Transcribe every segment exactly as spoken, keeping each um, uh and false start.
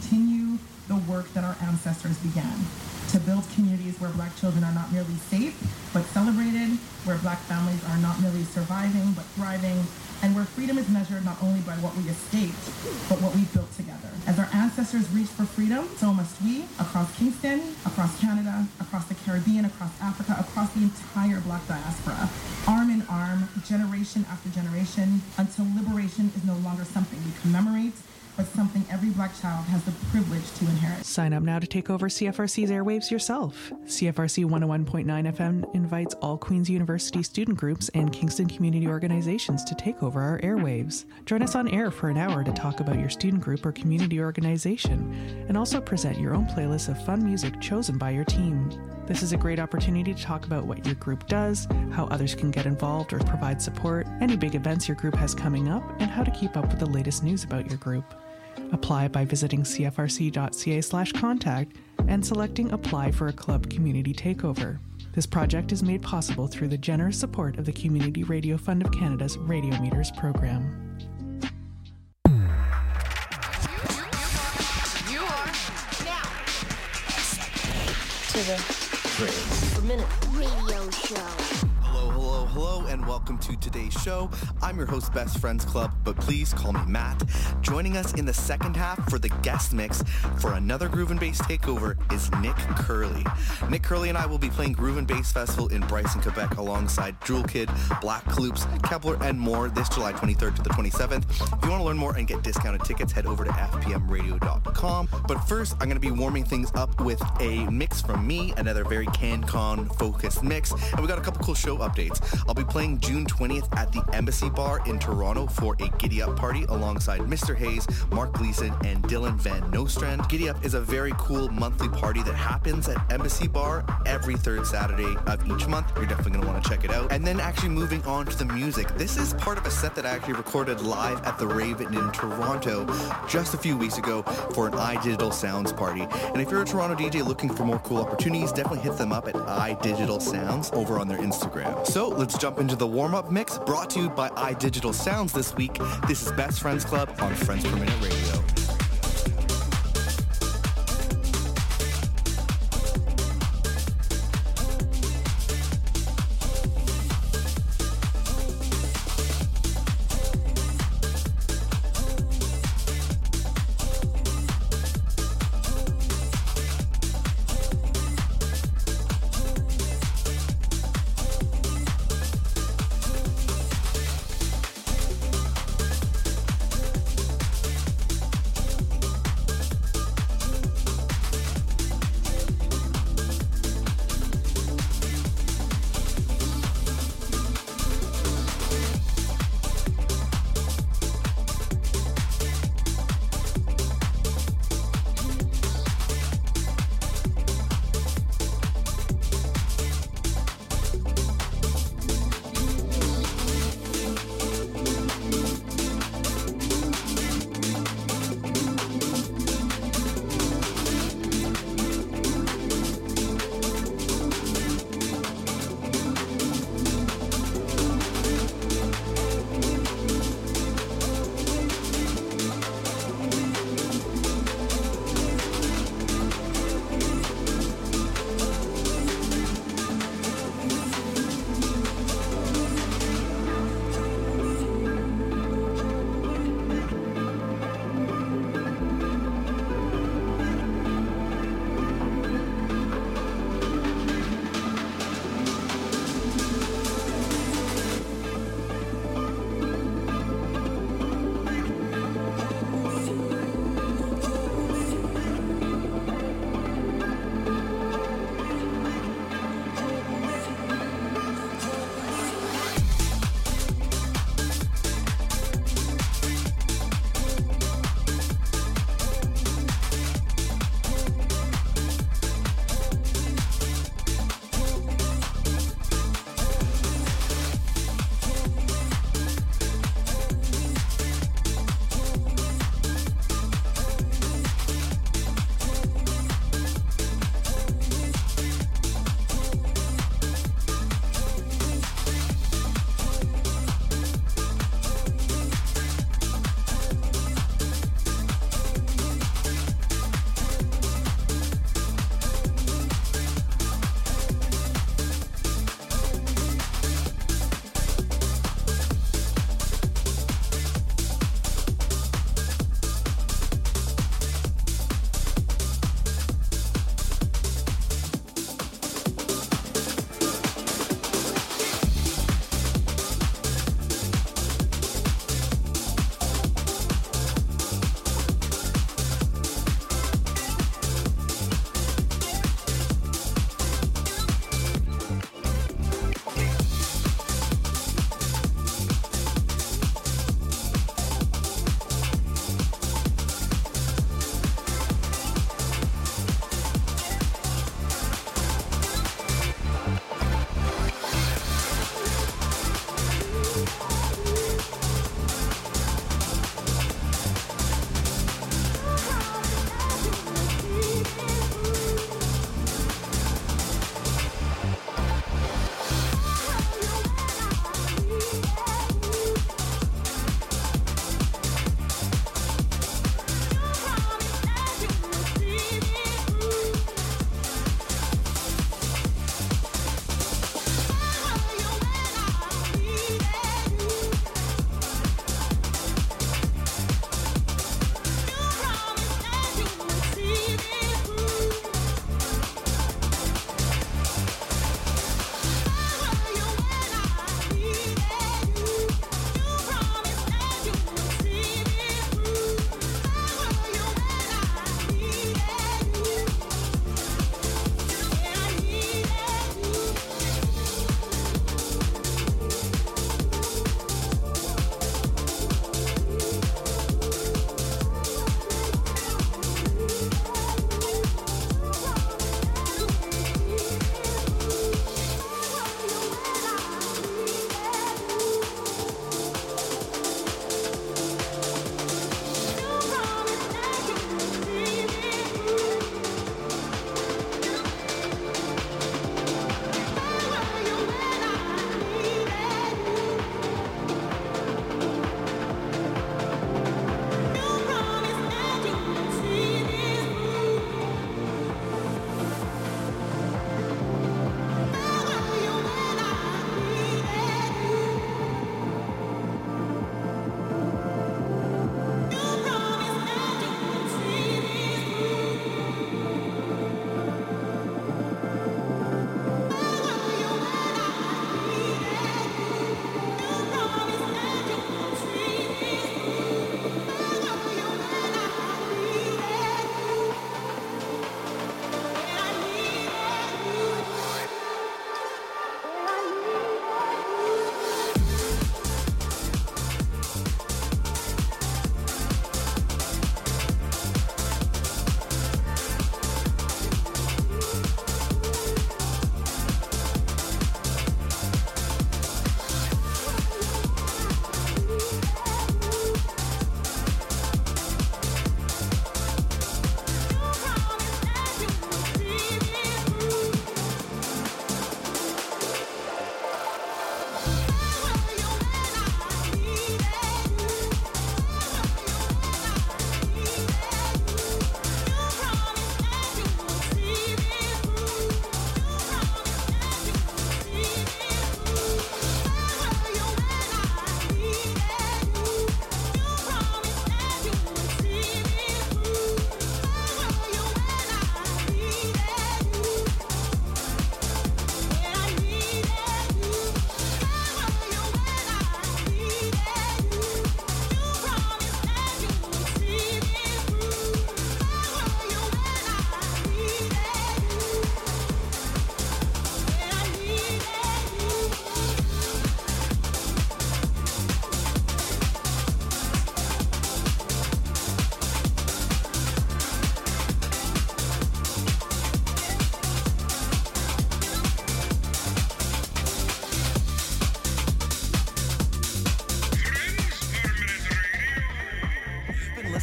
continue the work that our ancestors began, to build communities where Black children are not merely safe, but celebrated, where Black families are not merely surviving, but thriving, and where freedom is measured not only by what we escaped, but what we built together. As our ancestors reached for freedom, so must we, across Kingston, across Canada, across the Caribbean, across Africa, across the entire Black diaspora, arm in arm, generation after generation, until liberation is no longer something we commemorate, but something every Black child has the privilege to inherit. Sign up now to take over C F R C's airwaves yourself. C F R C one oh one point nine F M invites all Queen's University student groups and Kingston community organizations to take over our airwaves. Join us on air for an hour to talk about your student group or community organization, and also present your own playlist of fun music chosen by your team. This is a great opportunity to talk about what your group does, how others can get involved or provide support, any big events your group has coming up, and how to keep up with the latest news about your group. Apply by visiting c f r c dot c a slash contact and selecting Apply for a Club Community Takeover. This project is made possible through the generous support of the Community Radio Fund of Canada's Radio Meters program. You are now to the Trace Per Minute Radio Show. Hello, hello, hello, and welcome to today's show. I'm your host, Best Friends Club, but please call me Matt. Joining us in the second half for the guest mix for another Groove and Bass takeover is Nick Curley. Nick Curley and I will be playing Groove and Bass Festival in Bryson, Quebec alongside Drool Kid, Black Kaloops, Kepler, and more this July twenty-third to the twenty-seventh. If you want to learn more and get discounted tickets, head over to f p m radio dot com. But first, I'm going to be warming things up with a mix from me, another very CanCon-focused mix, and we got a couple cool show updates. I'll be playing June twentieth at the Embassy Bar in Toronto for a Giddy Up party alongside Mister Hayes, Mark Gleason, and Dylan Van Nostrand. Giddy Up is a very cool monthly party that happens at Embassy Bar every third Saturday of each month. You're definitely going to want to check it out. And then actually moving on to the music. This is part of a set that I actually recorded live at the Raven in Toronto just a few weeks ago for an iDigital Sounds party. And if you're a Toronto D J looking for more cool opportunities, definitely hit them up at iDigital Sounds over on their Instagram. So let's jump into the warm-up mix brought to you by iDigital Sounds this week. This is Best Friends Club on Friends Per Minute Radio.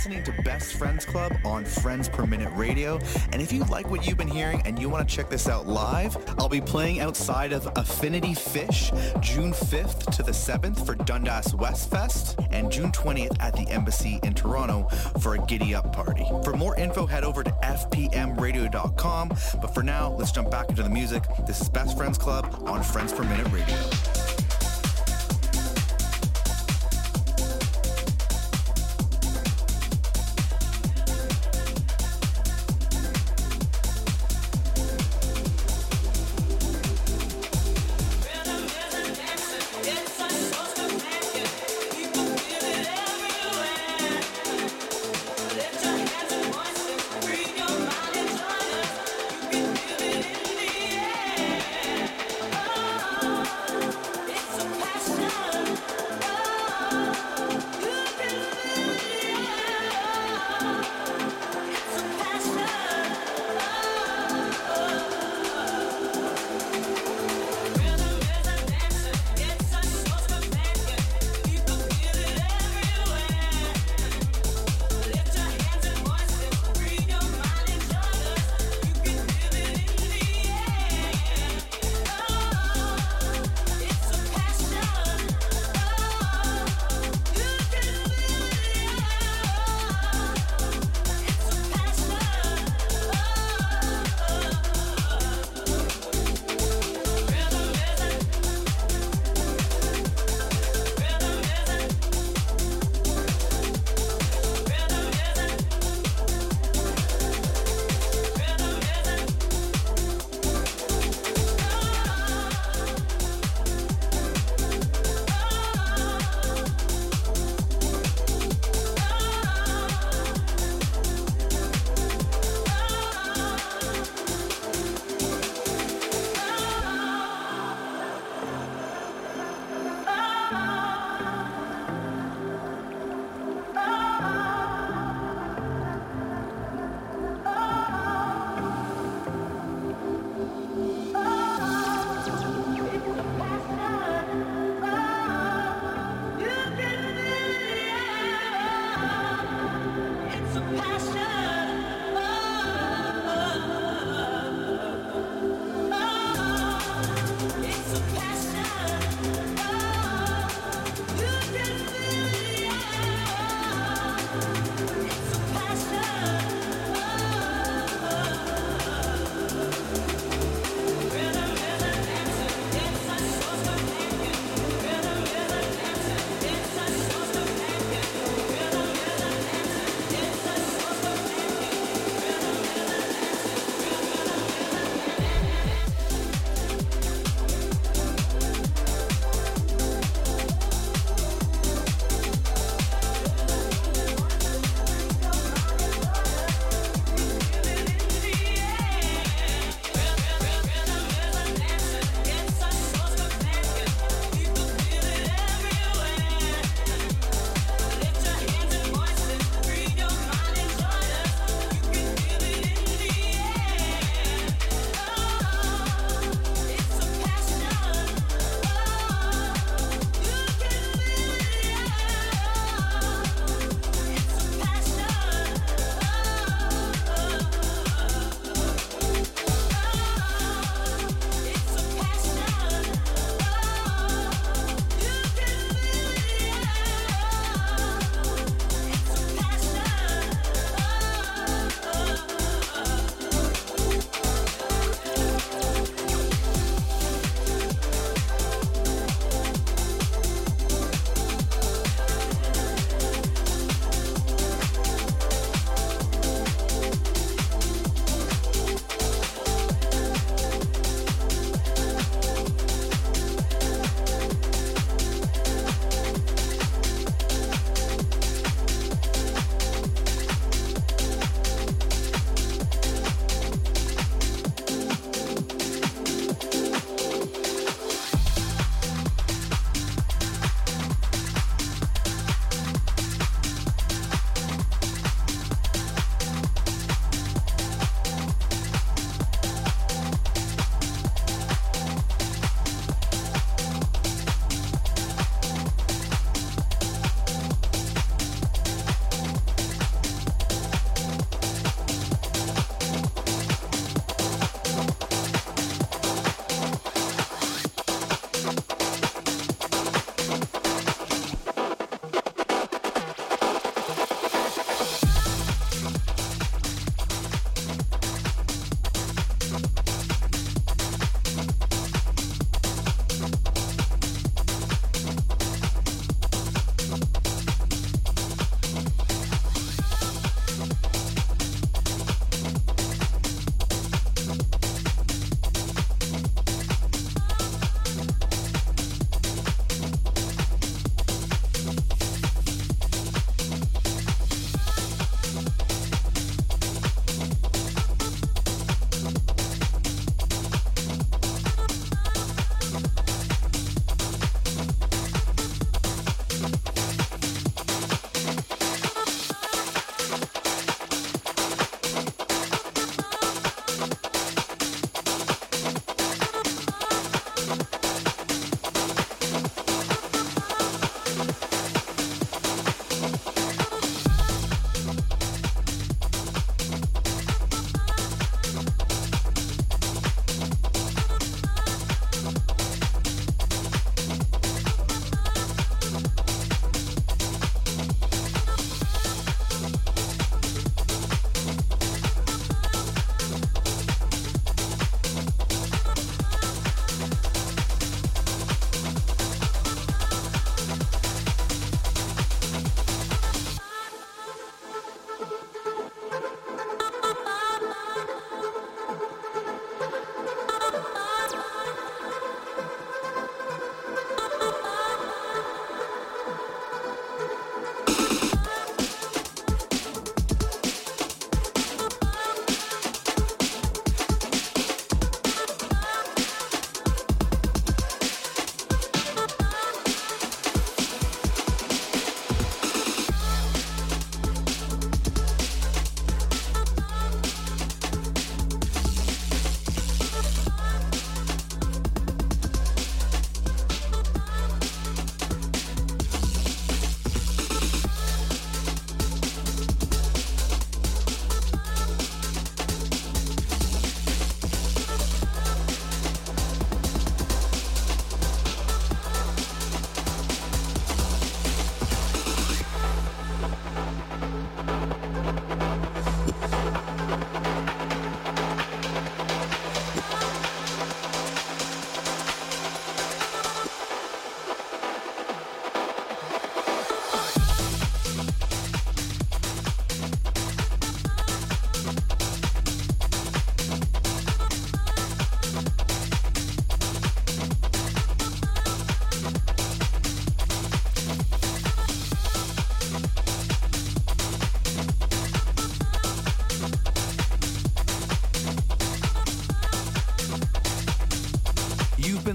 listening to Best Friends Club on Friends Per Minute Radio. And if you like what you've been hearing and you want to check this out live, I'll be playing outside of Affinity Fish June fifth to the seventh for Dundas West Fest and June twentieth at the Embassy in Toronto for a Giddy Up party. For more info, head over to f p m radio dot com. But for now, let's jump back into the music. This is Best Friends Club on Friends Per Minute Radio. Oh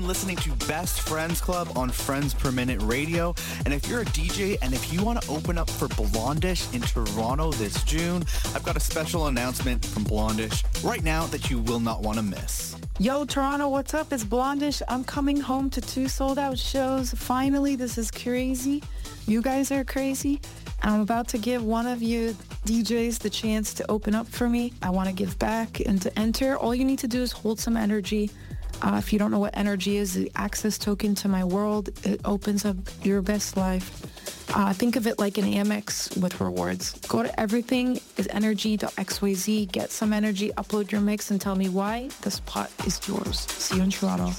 listening to Best Friends Club on Friends Per Minute Radio. And if you're a D J and if you want to open up for Blondish in Toronto this June, I've got a special announcement from Blondish right now that you will not want to miss. Yo, Toronto, what's up? It's Blondish. I'm coming home to two sold-out shows. Finally, this is crazy. You guys are crazy. And I'm about to give one of you D Js the chance to open up for me. I want to give back and to enter. All you need to do is hold some energy. Uh, if you don't know what energy is, the access token to my world, it opens up your best life. Uh, think of it like an Amex with rewards. Go to everything is energy dot x y z, get some energy, upload your mix, and tell me why the spot is yours. See you in Toronto.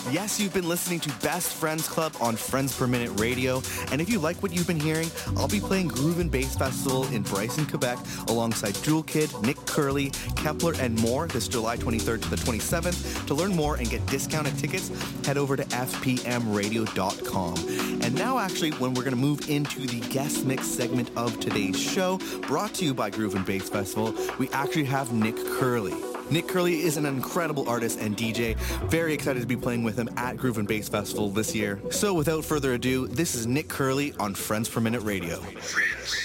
Yes, you've been listening to Best Friends Club on Friends Per Minute Radio, and if you like what you've been hearing, I'll be playing Groove and Bass Festival in Bryson, Quebec, alongside Jewel Kid, Nick Curley, Kepler, and more this July twenty-third to the twenty-seventh. To learn more and get discounted tickets, head over to f p m radio dot com. And now, actually, when we're going to move into the guest mix segment of today's show, brought to you by Groove and Bass Festival, we actually have Nick Curley. Nick Curley is an incredible artist and D J. Very excited to be playing with him at Groove and Bass Festival this year. So without further ado, this is Nick Curley on Friends Per Minute Radio. Friends.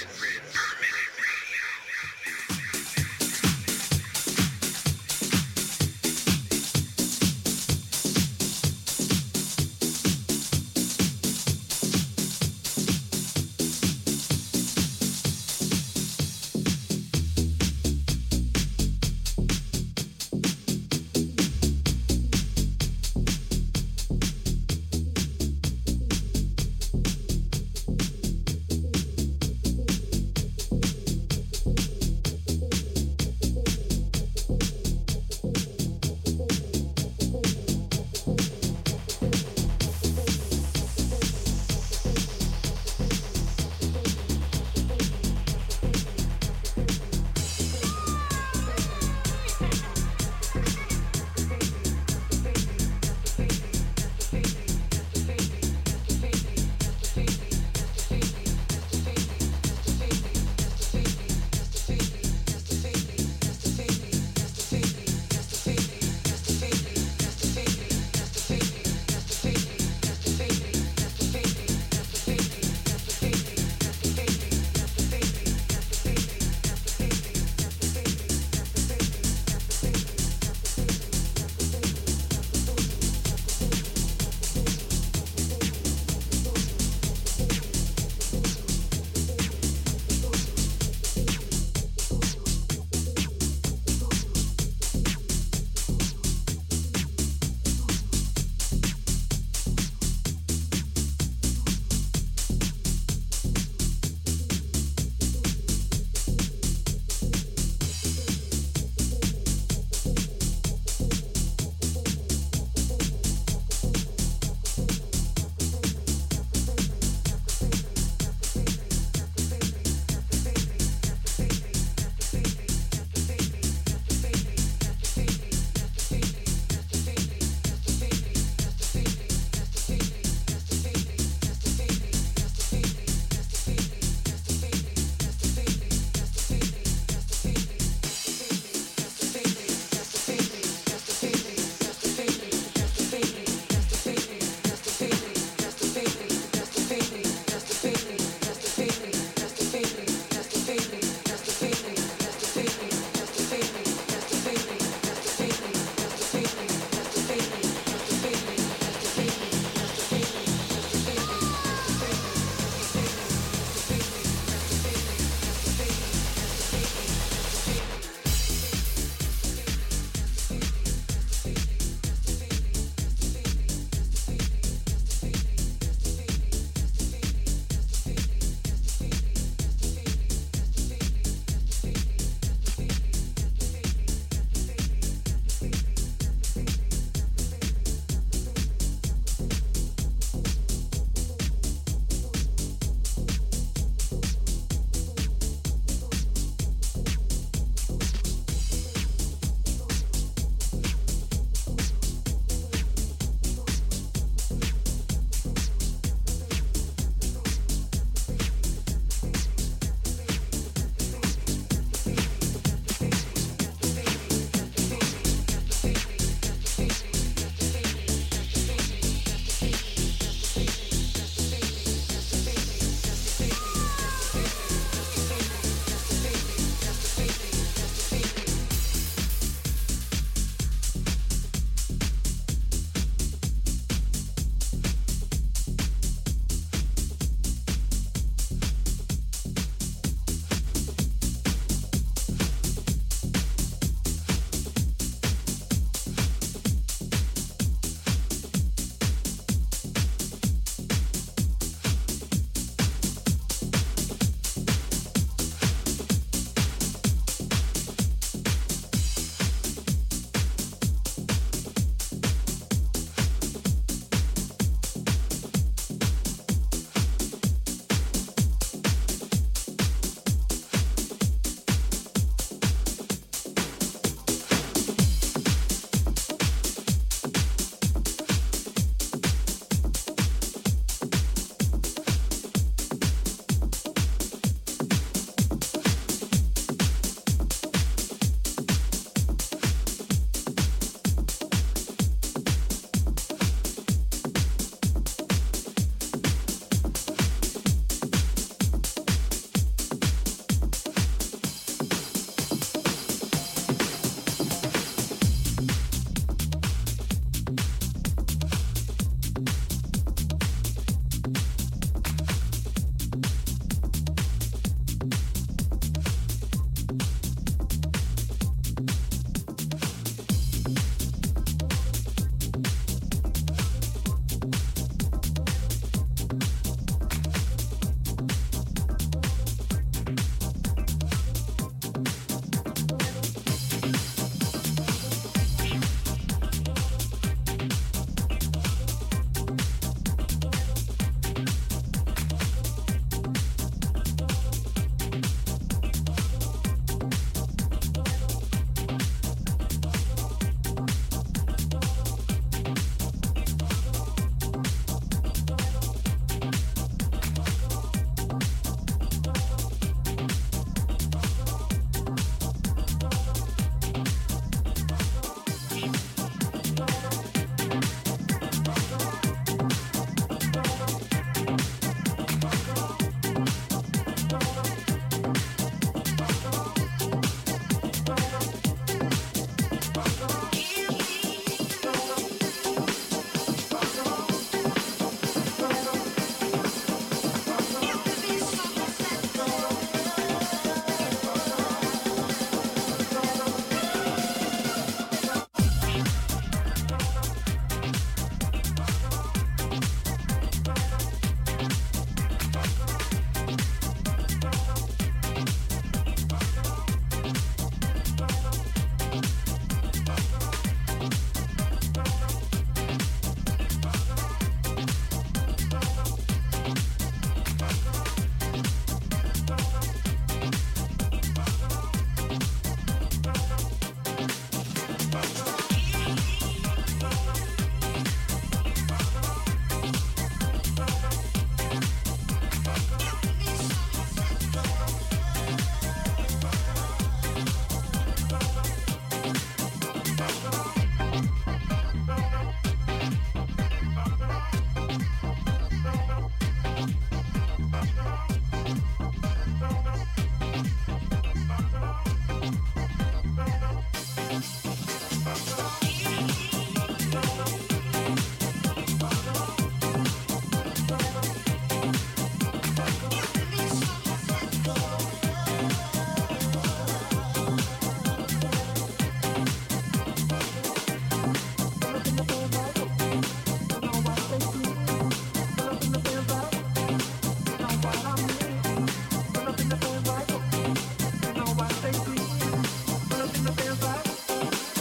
Pull up in the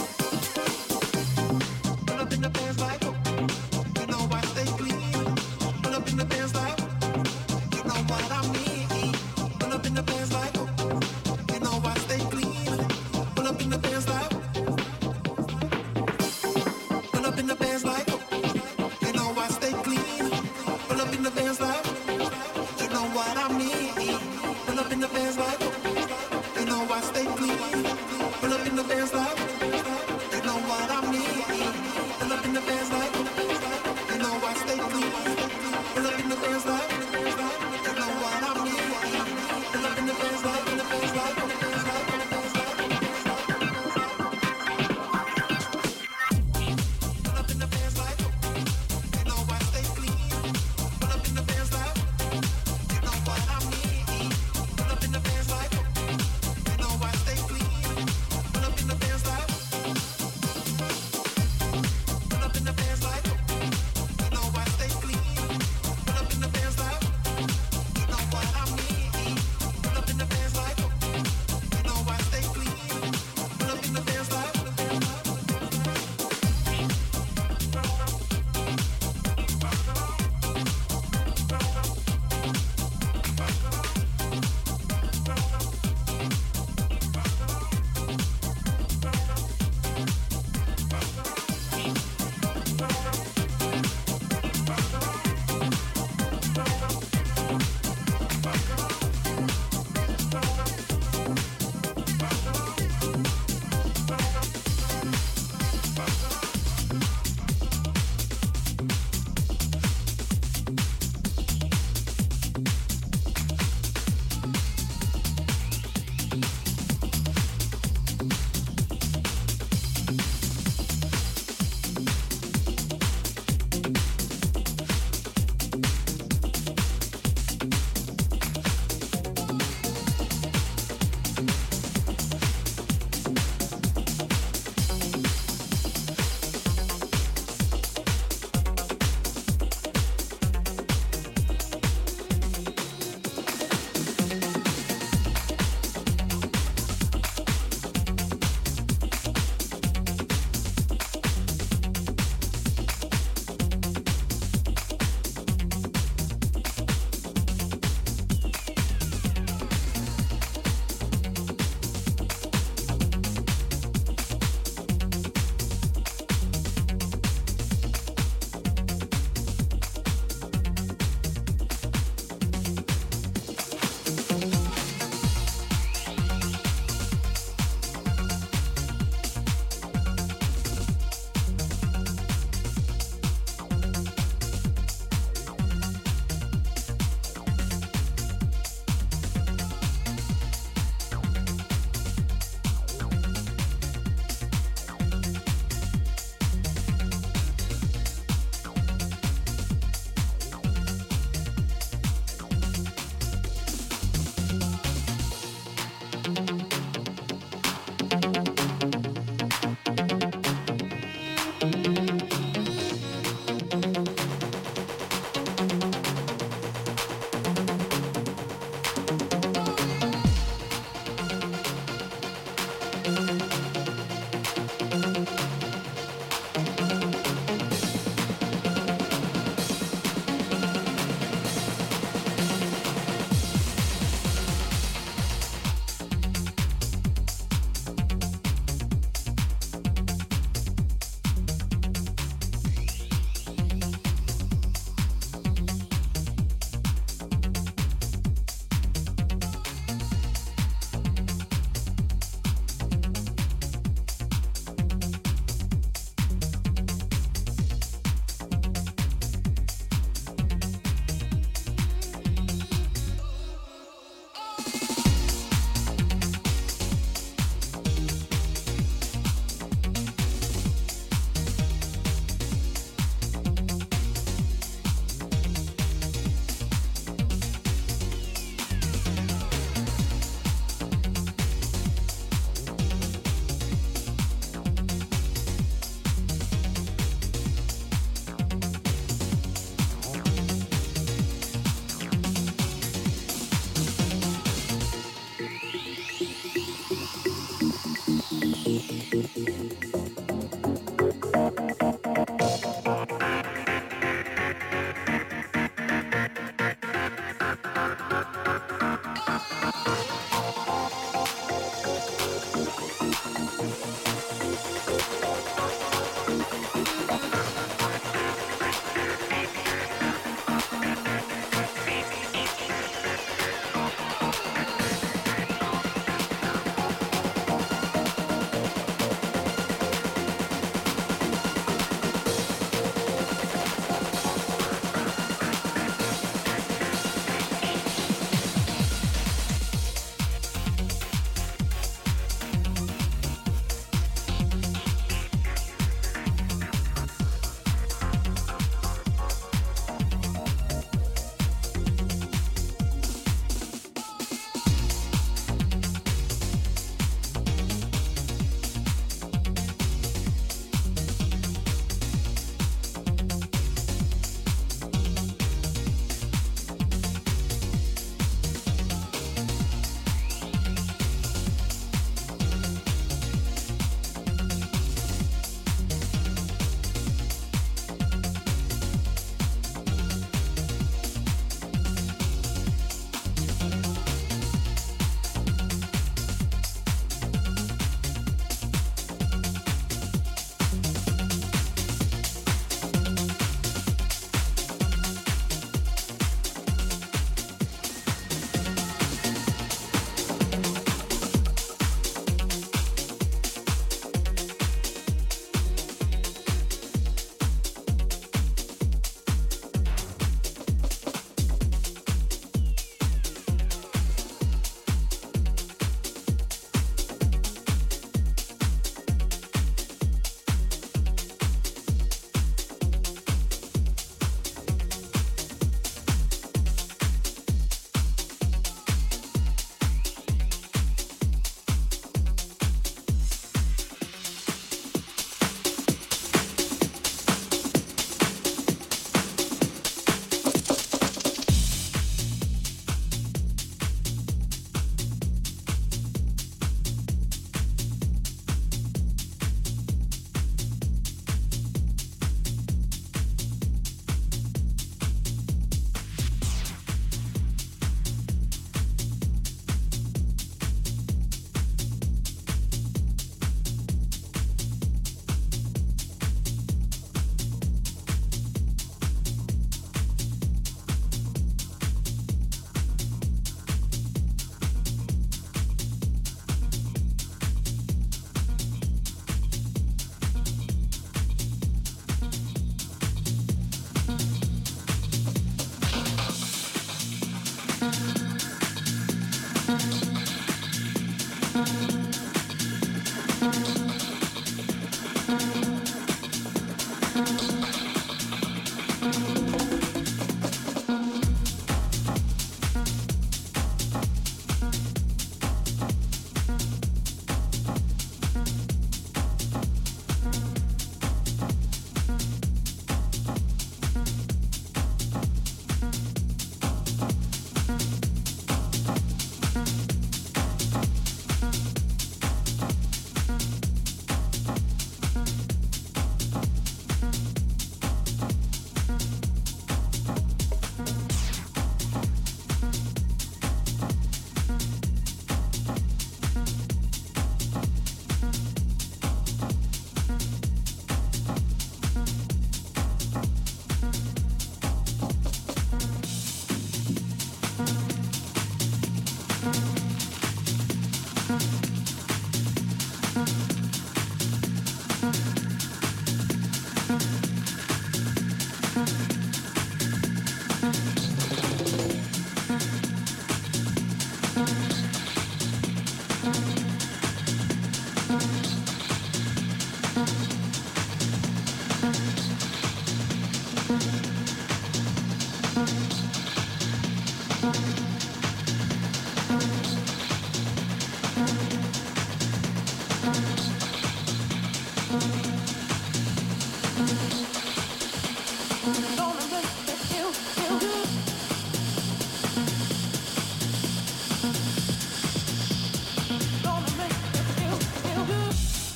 Gonna make it feel, feel good.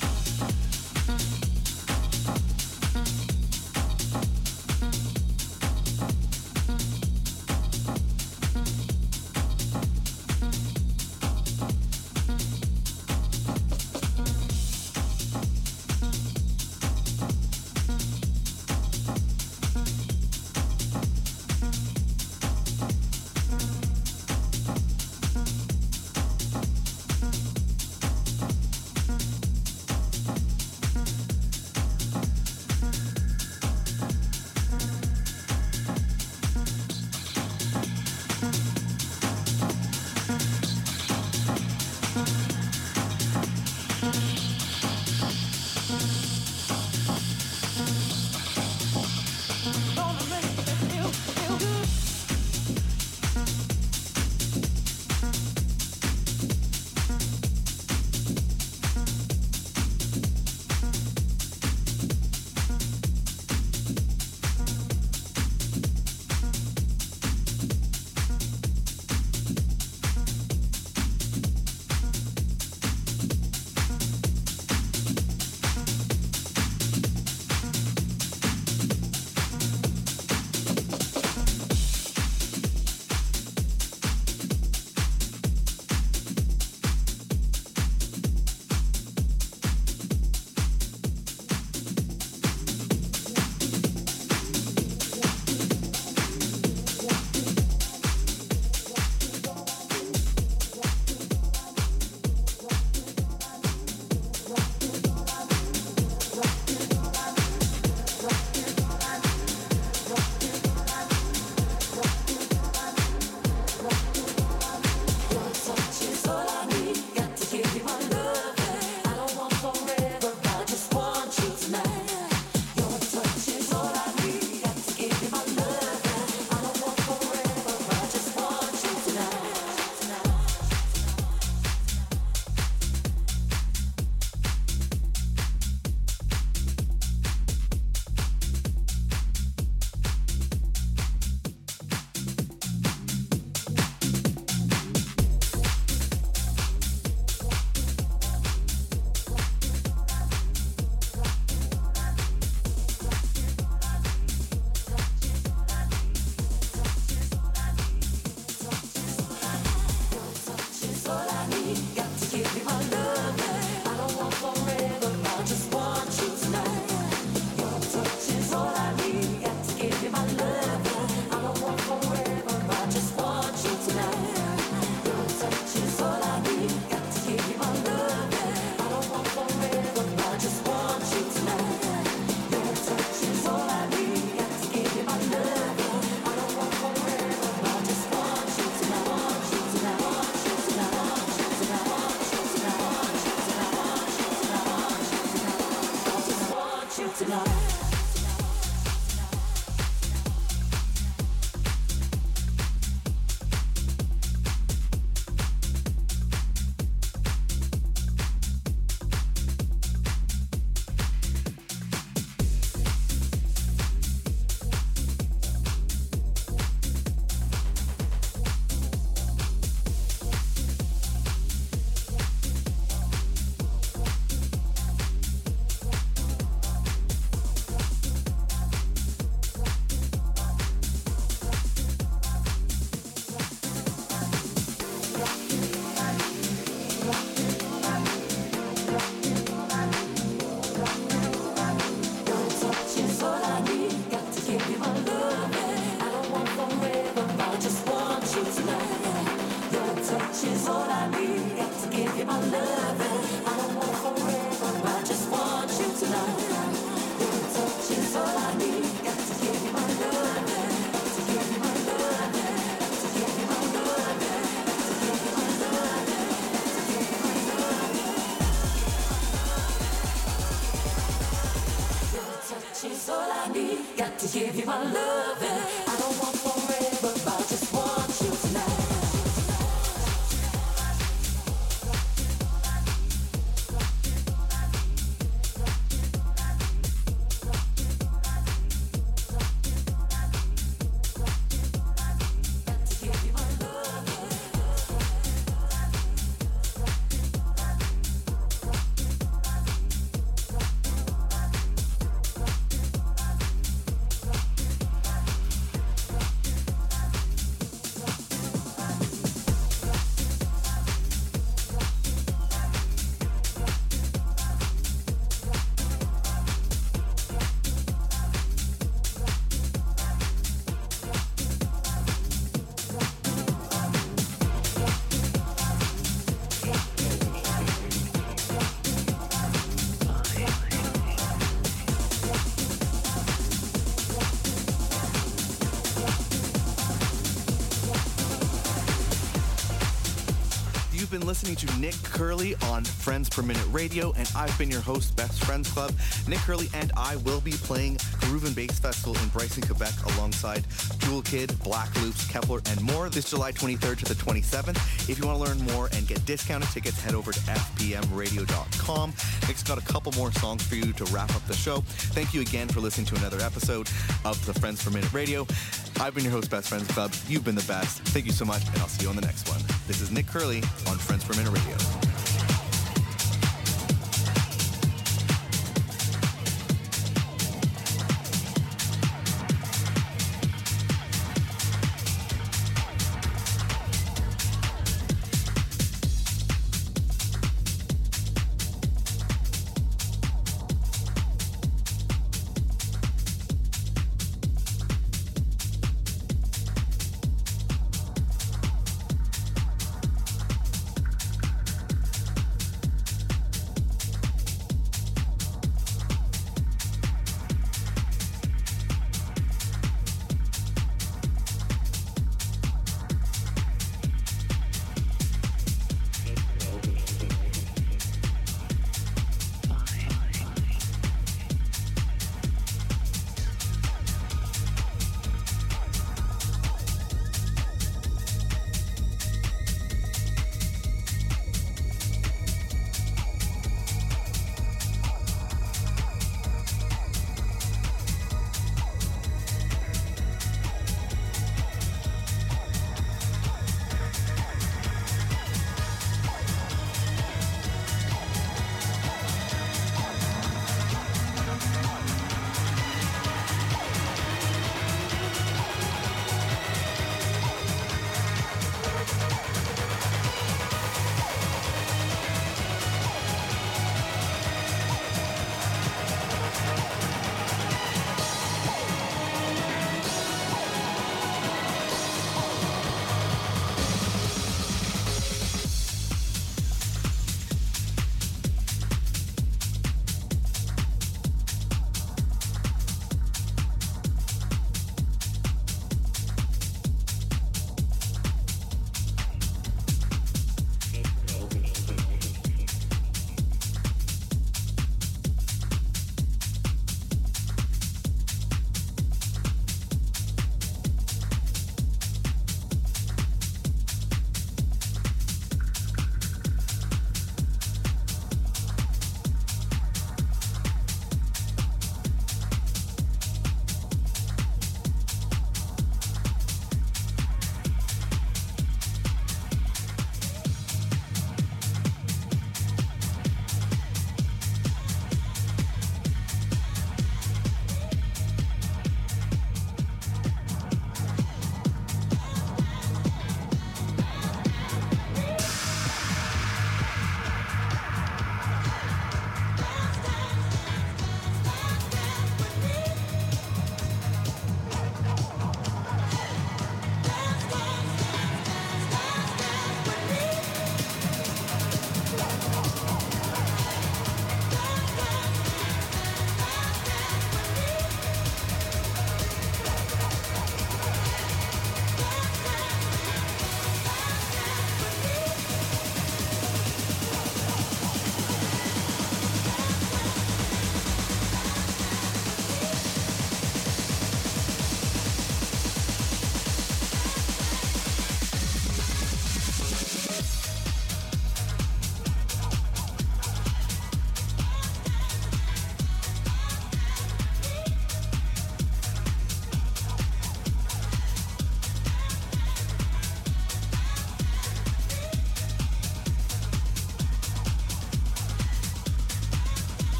You've been listening to Nick Curly on Friends Per Minute Radio, and I've been your host, Best Friends Club. Nick Curly and I will be playing Groove and Bass Festival in Bryson, Quebec, alongside Jewel Kid, Black Loops, Kepler, and more this July twenty-third to the twenty-seventh. If you want to learn more and get discounted tickets, head over to f p m radio dot com. Nick's got a couple more songs for you to wrap up the show. Thank you again for listening to another episode of the Friends Per Minute Radio. I've been your host, Best Friends Club. You've been the best. Thank you so much, and I'll see you on the next one. This is Nick Curly on Friends Per Minute Radio.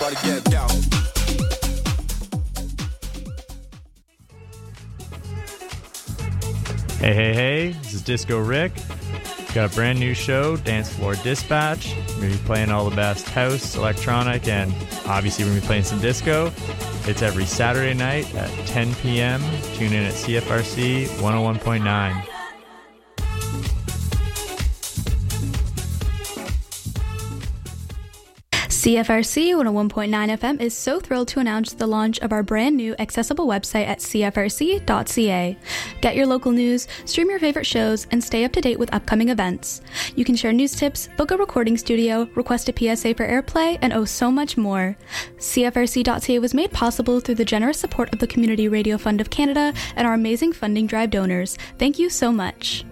Everybody get down. Hey, hey, hey, this is Disco Rick. Got a brand new show, Dance Floor Dispatch. We're going to be playing all the best house, electronic, and obviously we're going to be playing some disco. It's every Saturday night at ten p.m. Tune in at C F R C one oh one point nine. C F R C one oh one point nine F M is so thrilled to announce the launch of our brand new accessible website at c f r c dot c a. Get your local news, stream your favorite shows, and stay up to date with upcoming events. You can share news tips, book a recording studio, request a P S A for airplay, and oh so much more. C F R C dot c a was made possible through the generous support of the Community Radio Fund of Canada and our amazing funding drive donors. Thank you so much.